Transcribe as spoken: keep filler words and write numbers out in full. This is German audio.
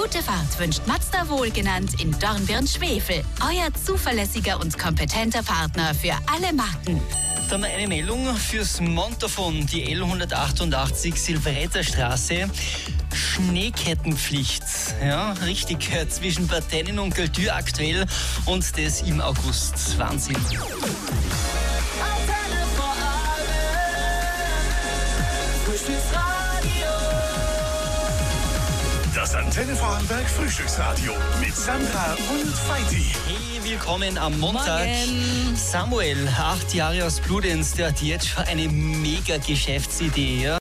Gute Fahrt wünscht Mazda Wohlgenannt in Dornbirn-Schwefel. Euer zuverlässiger und kompetenter Partner für alle Marken. Dann eine Meldung fürs Montafon, die L hundertachtundachtzig Silveretterstraße. Schneekettenpflicht. Ja, richtig, zwischen Partenin und Galtür aktuell und das im August. Wahnsinn. Das Antenne Vorarlberg Frühstücksradio mit Sandra und Feiti. Hey, willkommen am Montag. Morgen. Samuel, acht Jahre aus Bludenz, der hat jetzt schon eine mega Geschäftsidee. Ja?